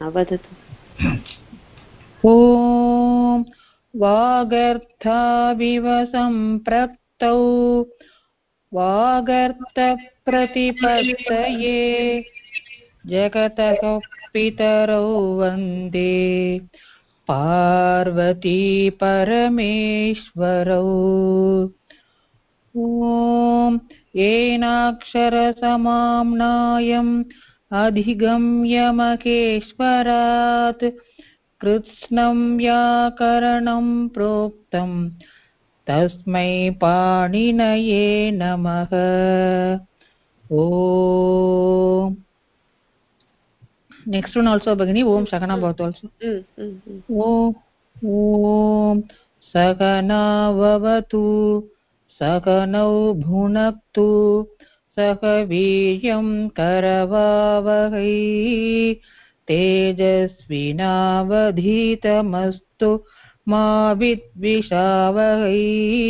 वदतु। ॐ वागर्थाविव सम्प्रक्तौ वागर्थप्रतिपत्तये जगतः पितरौ वन्दे पार्वती परमेश्वरौ। ॐ येनाक्षरसमाम्नायम् अधिगम्य महेश्वरात् कृत्स्नं व्याकरणं प्रोक्तं तस्मै पाणिनये नमः। ॐ नेक्स्ट वन आल्सो भगिनी। ओम सकना भवतु आल्सो। ॐ सकनाववतु सकनौ भुनक्तु सह वीर्यं करवावहै तेजस्विनावधीतमस्तु मा विद्विषावहै।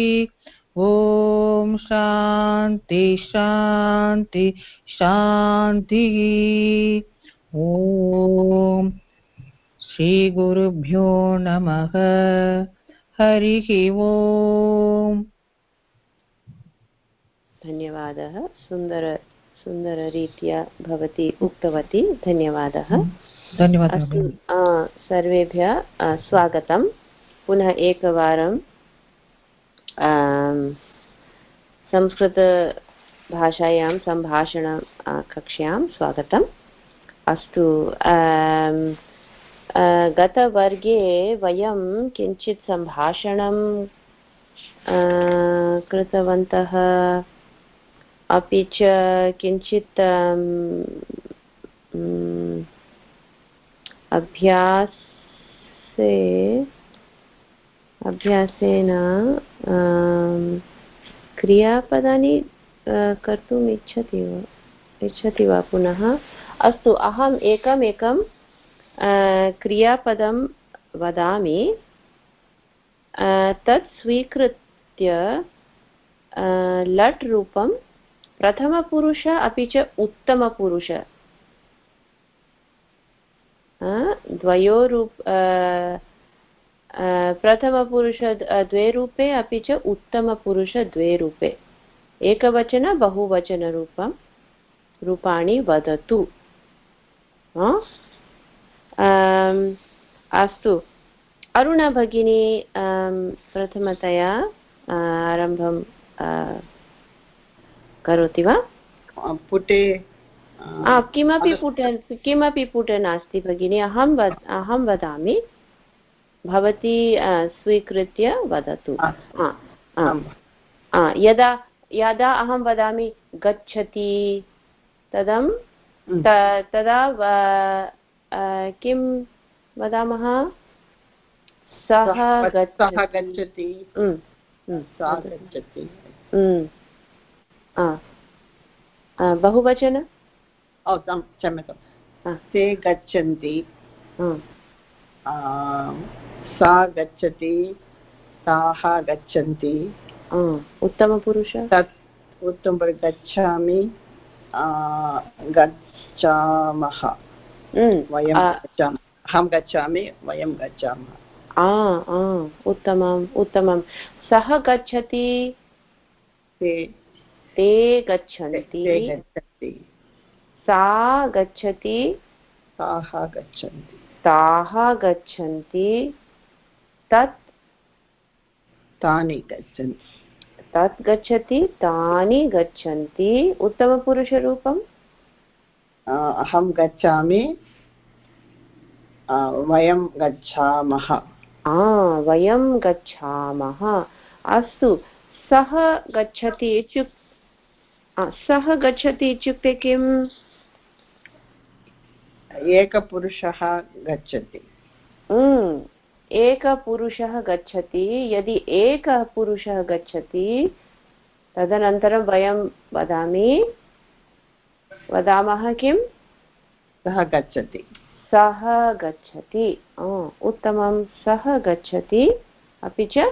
ॐ शान्ति शान्ति शान्तिः। ॐ श्रीगुरुभ्यो नमः। हरिः ओम्। धन्यवादः। सुन्दररीत्या भवती उक्तवती। धन्यवादः। धन्यवादः। सर्वेभ्यः स्वागतं। पुनः एकवारं संस्कृतभाषायां सम्भाषण कक्ष्यां स्वागतम्। अस्तु, गतवर्गे वयं किञ्चित् सम्भाषणं कृतवन्तः, अपि च किञ्चित् अभ्यासेन क्रियापदानि कर्तुम् इच्छति वा पुनः? अस्तु, अहम् एकमेकं क्रियापदं वदामि, तत् स्वीकृत्य लट् रूपं प्रथमपुरुष अपि च उत्तमपुरुष द्वयोरूप प्रथमपुरुष द्वे रूपे अपि च उत्तमपुरुष द्वे रूपे एकवचन बहुवचनरूपाणि वदतु। अस्तु, अरुणा भगिनी प्रथमतया आरम्भं करोति वा? पुटे किमपि पुटे नास्ति भगिनी। अहं वदामि, भवती स्वीकृत्य वदतु। यदा अहं वदामि गच्छति तदा किं वदामः? सः गच्छति। बहुवचन क्षम्यतां, ते गच्छन्ति, सा गच्छति, ताः गच्छन्ति। उत्तमपुरुष गच्छामि, गच्छामः, वयं गच्छामः, अहं गच्छामि, वयं गच्छामः। उत्तमं। सः गच्छति, ते गच्छन्ति, सा गच्छति, ताः गच्छन्ति, तत् गच्छति, तानि गच्छन्ति। उत्तमपुरुषरूपम् अहं गच्छामि, वयं गच्छामः। वयं गच्छामः। अस्तु, सः गच्छति इत्युक्ते किम्? एकपुरुषः गच्छति। एकपुरुषः गच्छति। यदि एकः पुरुषः गच्छति, तदनन्तरं वयं वदामः किम्? सः गच्छति। उत्तमं। सः गच्छति, अपि च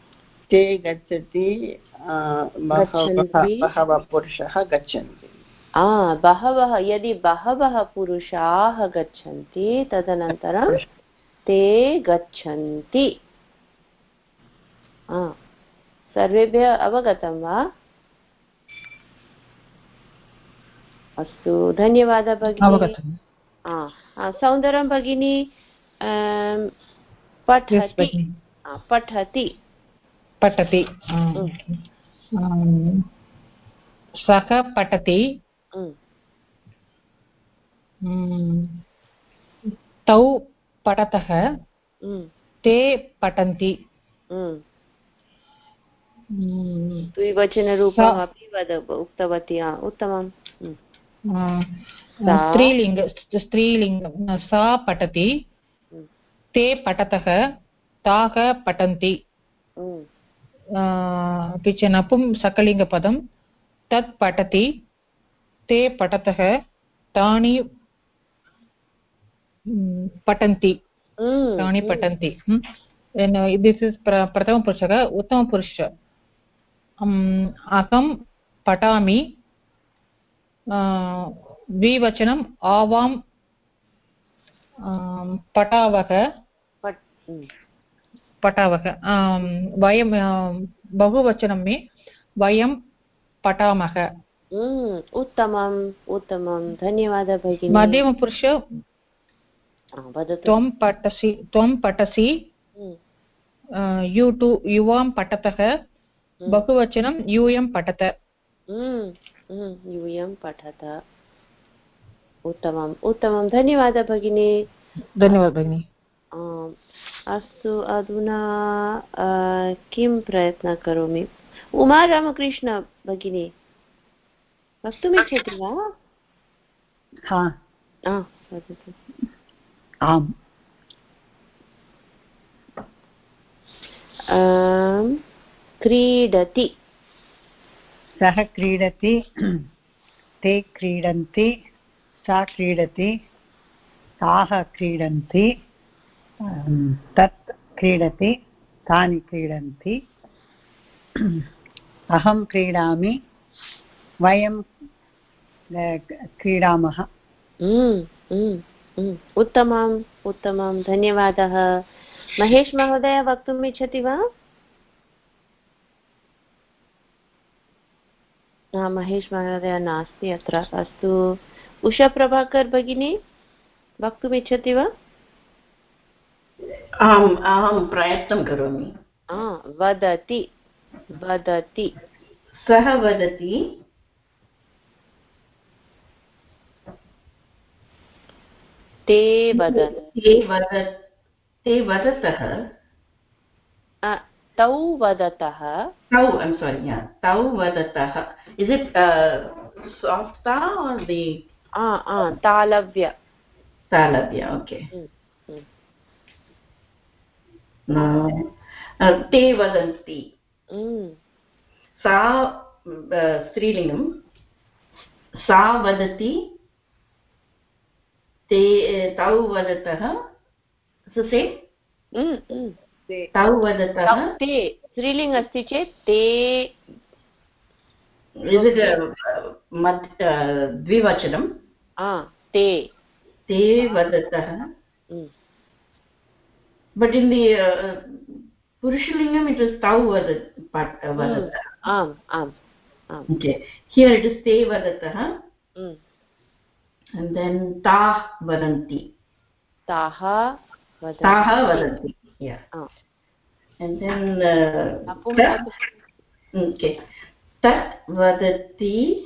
ते गच्छति, बहवः पुरुषः गच्छन्ति। बहवः यदि बहवः पुरुषाः गच्छन्ति तदनन्तरं ते गच्छन्ति। सर्वेभ्यः अवगतं वा? अस्तु, धन्यवादः भगिनी। सौन्दर्यं भगिनी पठति पठति पठति सः पठति तौ पठतः ते पठन्ति। द्विवचनरूपम् अपि उक्तवती। उत्तमम्। स्त्रीलिङ्ग सा पठति ते पठतः ताः पठन्ति। अपि च नपुंसकलिङ्गपदं तत् पठति ते पठतः तानि पठन्ति तानि पठन्ति। This is प्रथमपुरुषः। उत्तमपुरुषः अहं पठामि द्विवचनम् आवां पठावः पठावः। वयं बहुवचनं मे वयं पठामः। उत्तमम् उत्तमं, धन्यवादः भगिनी। मध्यमपुरुष त्वं पठसि युवां पठतः बहुवचनं यूयं पठत। यूयं पठत। उत्तमम् उत्तमं, धन्यवादः भगिनी। धन्यवादः भगिनी। अस्तु, अधुना किं प्रयत्नं करोमि? उमा रामकृष्ण भगिनी वक्तुमिच्छति वा? वदतु। आम्। क्रीडति सः क्रीडति ते क्रीडन्ति सा क्रीडति ताः क्रीडन्ति तत् क्रीडति तानि क्रीडन्ति अहं क्रीडामि वयं क्रीडामः। उत्तमम् उत्तमं, धन्यवादः। महेश महोदय वक्तुम् इच्छति वा? महेश महोदय नास्ति अत्र। अस्तु, उषा प्रभाकर भगिनी वक्तुम् इच्छति वा? अहं प्रयत्नं करोमि। वदति वदति सः वदति ते वदतः तौ वदतः तौ वदतः। Is it soft or the तालव्य? Okay. ते वदन्ति। सा स्त्रीलिङ्गं सा वदति तौ वदतः। तौ वदतः ते स्त्रीलिङ्ग अस्ति चेत् ते द्विवचनं ते वदतः। But in the Purushalingam it is tau vadata. Okay. Here it is te vadatah. And then ta vadanti. Taha vadanti. Yeah. And then okay. Tat vadati.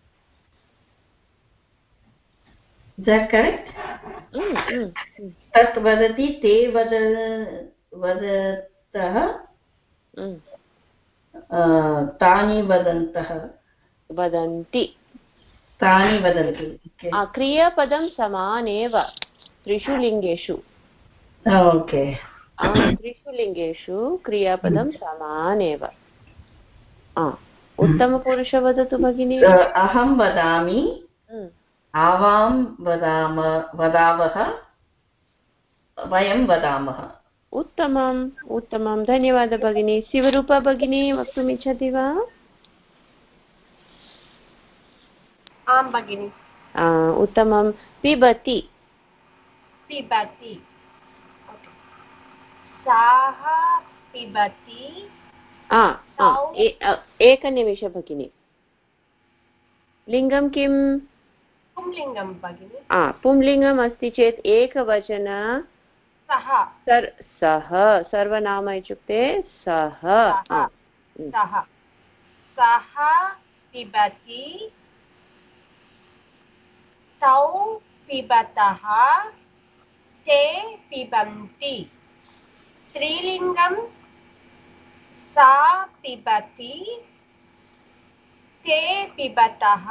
Is that correct? Tat vadati te vadatah. Tani vadantah. Vadanti. Tani vadanti. Okay. क्रियापदं समानेव त्रिषु लिङ्गेषु. Okay. त्रिषु लिङ्गेषु क्रियापदं समानेव. उत्तमपुरुष वदतु भगिनी. अहं वदामि आवां वदावः वयं वदामः. उत्तमम् उत्तमं, धन्यवादः भगिनी। शिवरूपा भगिनी वक्तुम् इच्छति वा? आं भगिनि उत्तमं पिबति पिबति सः पिबति एकनिमिष भगिनि लिङ्गं किं पुंलिङ्गं भगिनि पुंलिङ्गम् अस्ति चेत् एकवचन सः सर्वनाम इत्युक्ते सः पिबति तौ पिबतः ते पिबन्ति स्त्रीलिङ्गं सा पिबति ते पिबतः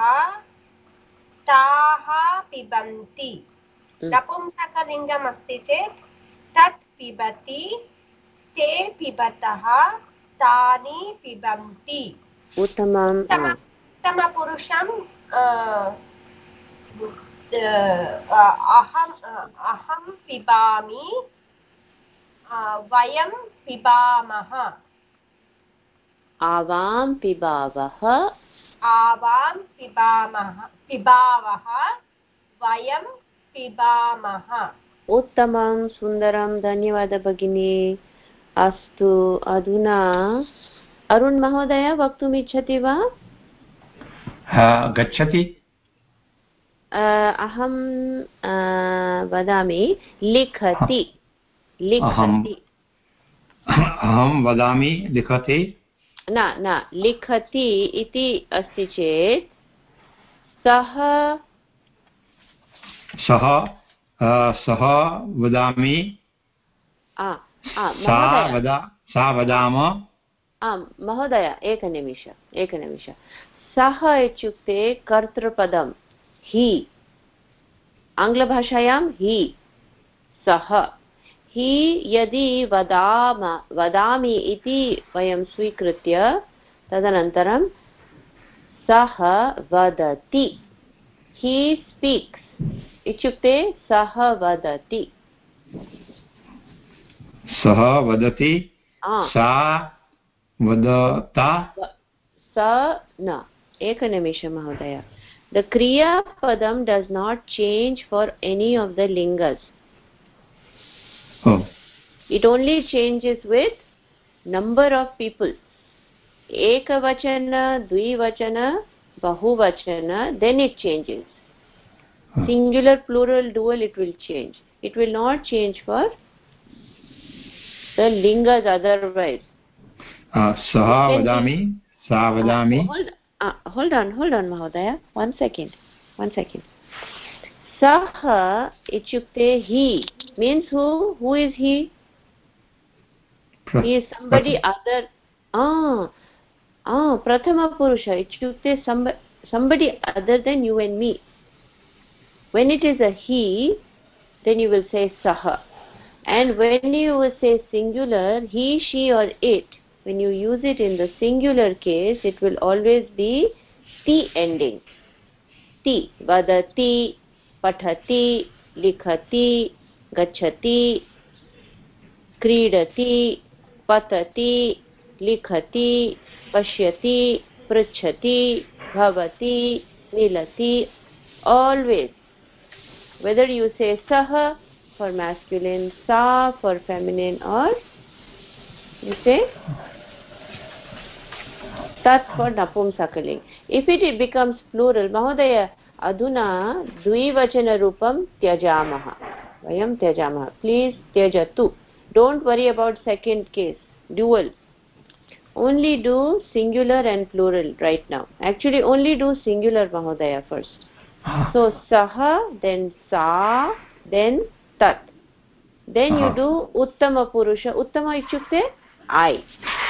ताः पिबन्ति नपुंसकलिङ्गम् अस्ति चेत् तत् पिबति ते पिबतः तानि पिबन्ति उत्तमम् उत्तमपुरुषं अहं पिबामि वयं पिबामः आवां पिबावः पिबावः वयं पिबामः उत्तमं सुन्दरं धन्यवादः भगिनी अस्तु अधुना अरुण महोदय वक्तुम् इच्छति वा गच्छति अहं वदामि लिखति अहं वदामि लिखति न लिखति इति अस्ति चेत् सः वदामि सा वदाम आम् महोदय एकनिमिष सः इत्युक्ते कर्तृपदं हि आङ्ग्लभाषायां हि सः हि यदि वदामि इति वयं स्वीकृत्य तदनन्तरं सः वदति हि स्पीक्स् इत्युक्ते सः वदति सा वदता स न एकनिमिष महोदय the kriya padam does not change for any of the lingas. It only changes with number of people. Ekavachana, dvivachana, bahuvachana, then it changes. Singular, plural, dual, it will change. It will not change for the lingas otherwise. Saha vadami, sa vadami. Hold on Mahodaya. One second. Saha ityukte he means who? Who is he? He is somebody other. Prathama Purusha ityukte somebody other than you and me. When it is a he, then you will say saha. And when you will say singular, he, she or it, when you use it in the singular case, it will always be ti ending. Ti, vadati, pathati, likhati, gacchati, kridati, patati, likhati, pashyati, pruchhati, bhavati, milati, always. Whether you say saha for masculine, sa for feminine, or you say tat for napumsakaling. If it becomes plural, Mahodaya, adhuna dvivachana rupam tyajamaha. Vayam tyajamaha. Please tyajatu. Don't worry about second case, dual. Only do singular and plural right now. Actually, only do singular, Mahodaya, first. So, saha, then sa, then tat. Then you do uttama purusha. Uttama ichukte I.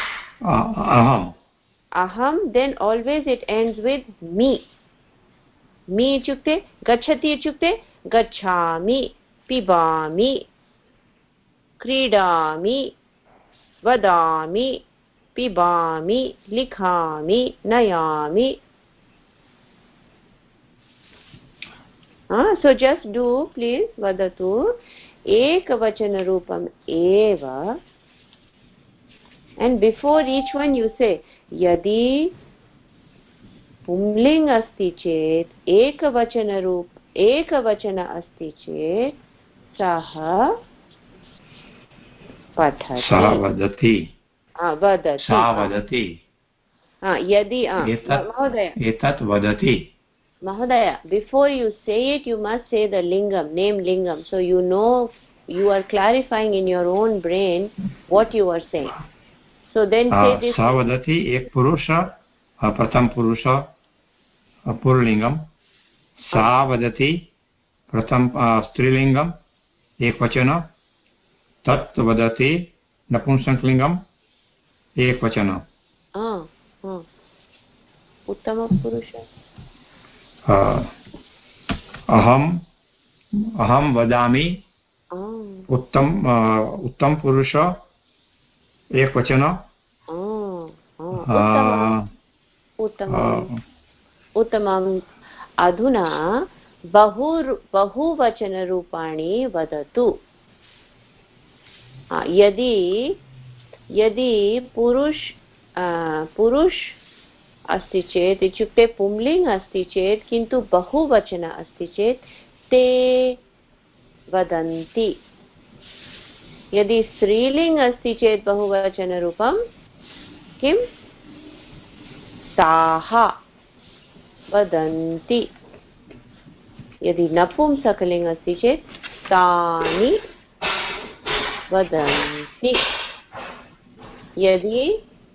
Aham, then always it ends with me. Me ichukte, gacchati ichukte, gacchami, pibami, kridami, vadami, pibami, likhami, nayami. So just do, please, vadatu, ekavachana rupam eva. And before each one you say, yadi पुंलिङ्ग् अस्ति चेत् एकवचन अस्ति चेत् सः पठति, सः वदति, वदति, सा वदति, यदि महोदय एतत् वदति. Mahodaya, before you say it, you must say the lingam, name lingam, so you know, you are clarifying in your own brain what you are saying. So then say this. सा वदति एक पुरुष, प्रथम पुरुष पुल्लिंगम. सा वदति प्रथम स्त्रीलिंगम एक वचन. तत् वदति नपुंसकलिंगम एक वचन. उत्तम पुरुष. अहम वदामि उत्तम पुरुष एक वचन. उत्तमम्. अधुना बहुवचनरूपाणि वदतु. यदि पुरुष अस्ति चेत्, इत्युक्ते पुंलिङ्ग् अस्ति चेत् किन्तु बहुवचन अस्ति चेत् ते वदन्ति. यदि स्त्रीलिङ्ग् अस्ति चेत् बहुवचनरूपं किं? ताः वदन्ति. यदि नपुंसकलिङ्ग् अस्ति चेत् तानि वदन्ति. यदि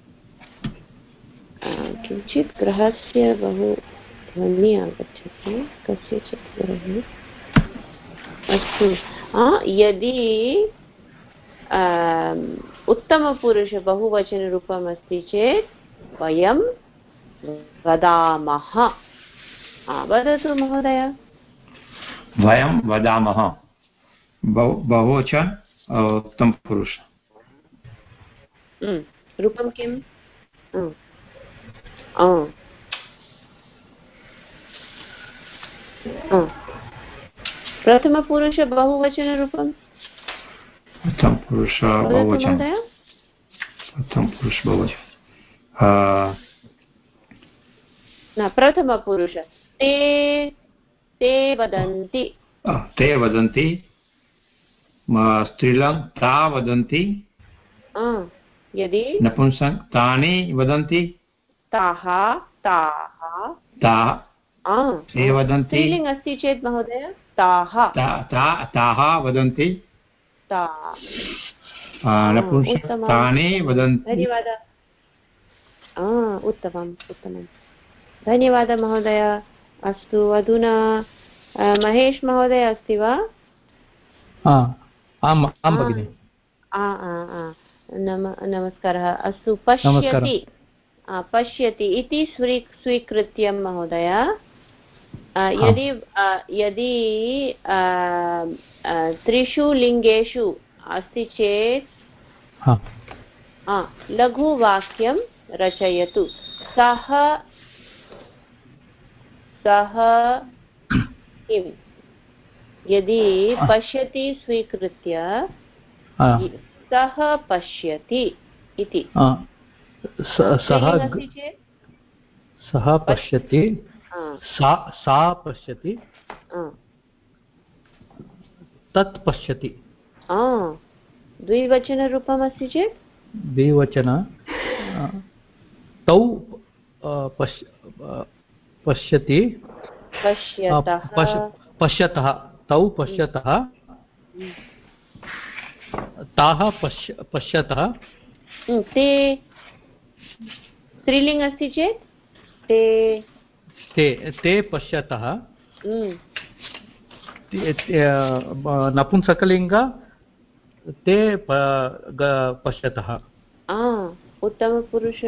किञ्चित् गृहस्य बहु ध्वनिः आगच्छति कस्यचित् गृहे. अस्तु. यदि उत्तमपुरुष बहुवचनरूपम् अस्ति चेत् वयं वदामः. वदतु महोदय. वयं वदामः बहुवचन उत्तमपुरुष. रूपं किम्? प्रथमपुरुष बहुवचनरूपं. प्रथमपुरुष बहुवचन. प्रथमपुरुष बहुवचन. प्रथमपुरुष ते वदन्ति. ते वदन्ति. स्त्रीलिङ्ग् ता वदन्ति. यदि नपुंसक तानि वदन्ति. ताः ते वदन्ति. स्त्रीलिङ्ग् अस्ति चेत् महोदय ताः वदन्ति. नपुंसक तानि वदन्ति. धन्यवादः. उत्तमम्. धन्यवादः महोदय. अस्तु. अधुना महेश महोदय अस्ति वा? आम् भगिनि. नमस्कारः. अस्तु. पश्यति इति स्वीकृत्य महोदय, यदि त्रिषु लिङ्गेषु अस्ति चेत् लघुवाक्यं रचयतु. सः किम्? यदि पश्यति स्वीकृत्य सः पश्यति इति. सः पश्यति. सा पश्यति. तत् पश्यति. द्विवचनरूपम् अस्ति चेत् द्विवचन. तौ पश्यति. पश्यतः. तौ पश्यतः. ताः पश्यतः. ते स्त्रीलिङ्ग् अस्ति चेत् ते पश्यतः. नपुंसकलिङ्ग ते पश्यतः. उत्तमपुरुष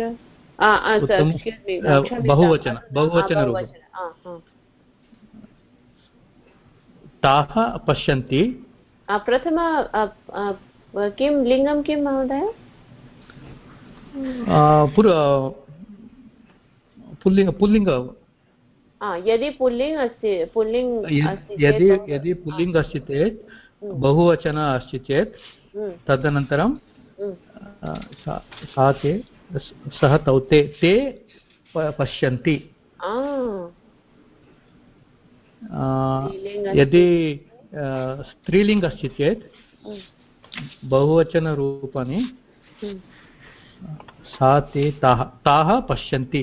बहुवचनरूपं. ताः पश्यन्ति. प्रथम किं लिङ्गं किं महोदय? पुल्लिङ्ग. यदि पुल्लिङ्ग् अस्ति यदि पुल्लिङ्ग् अस्ति चेत् बहुवचन अस्ति चेत् तदनन्तरं सः तौ ते पश्यन्ति. यदि स्त्रीलिङ्ग अस्ति चेत् बहुवचनरूपाणि सा ते ताः पश्यन्ति।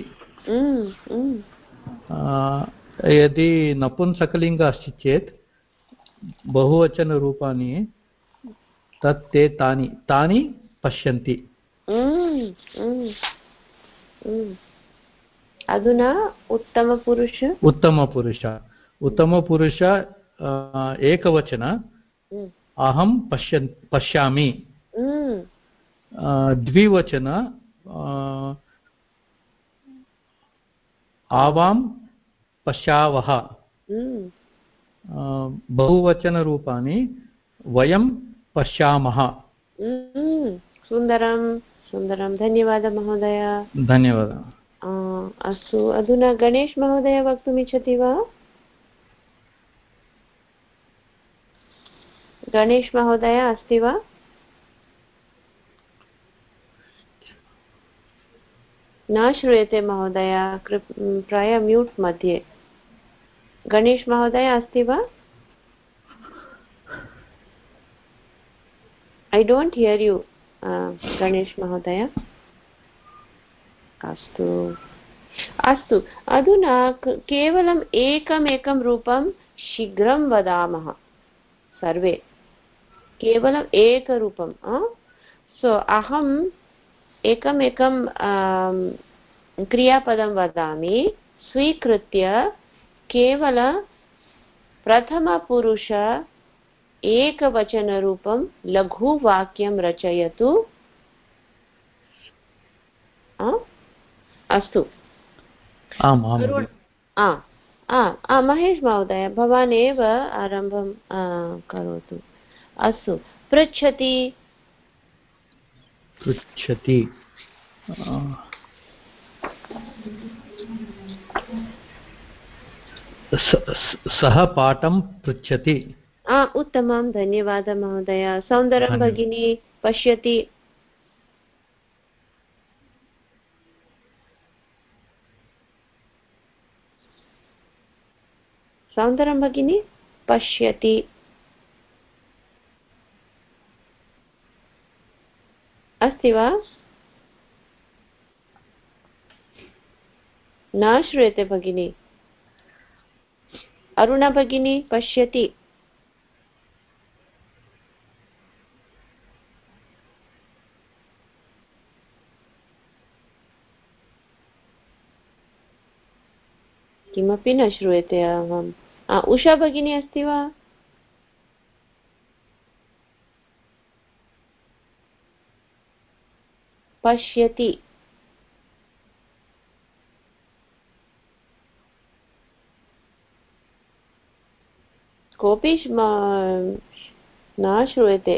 यदि नपुंसकलिङ्ग अस्ति चेत् बहुवचनरूपाणि तत् ते तानि पश्यन्ति। अधुना उत्तमपुरुष एकवचन अहं पश्यामि। द्विवचन आवां पश्यावः। बहुवचनरूपाणि वयं पश्यामः। सुन्दरं सुन्दरं, धन्यवादः महोदय। धन्यवादः। अस्तु, अधुना गणेश महोदय वक्तुमिच्छति वा? गणेश महोदय अस्ति वा? न श्रूयते महोदय, प्राय म्यूट् मध्ये। गणेश महोदय अस्ति वा? I don't hear you Ganesh महोदय। अस्तु अस्तु, अधुना केवलम् एकमेकं रूपं शीघ्रं वदामः सर्वे, केवलम् एकरूपं। सो अहम् एकमेकं क्रियापदं वदामि, स्वीकृत्य केवल प्रथमपुरुष एकवचनरूपं लघुवाक्यं रचयतु। अस्तु। महेश महोदय, भवान् एव आरम्भं करोतु। अस्तु, पृच्छति। सः पाठं पृच्छति। उत्तमं, धन्यवादः महोदय। सौन्दरं भगिनी पश्यति। सौन्दरं भगिनी पश्यति। अस्ति वा? न श्रूयते भगिनी। अरुणा भगिनी पश्यति। किमपि न श्रूयते अहम्। उषा भगिनी अस्ति वा? पश्यति। कोऽपि न श्रूयते।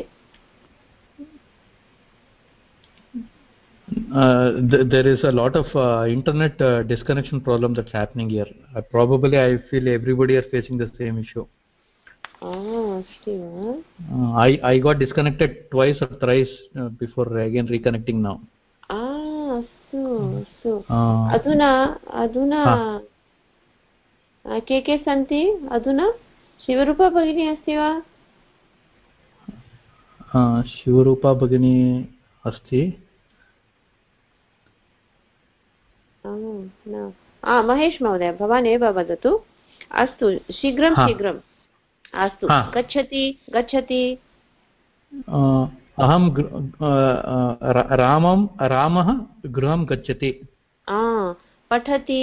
There is a lot of internet disconnection problem that's happening here. Probably I feel everybody are facing the same issue. I got disconnected twice or thrice before again reconnecting now. अधुना के सन्ति? अधुना शिवरूपा भगिनी अस्ति वा? शिवरूपा भगिनी अस्ति। महेश महोदय, भवान् एव वदतु। अस्तु, शीघ्रं शीघ्रम्। अस्तु, गच्छति गच्छति। अहं रामः गृहं गच्छति। पठति।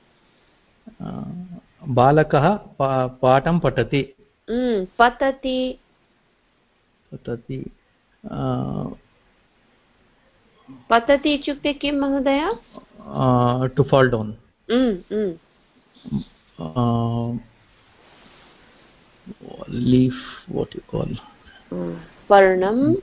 बालकः पाठं पठति। पतति। पतति इत्युक्ते किं महोदय? To fall down. Leaf, what you call? Parnam.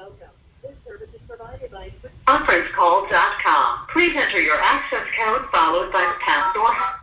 Conferencecall.com. Please enter your access code followed by the pound or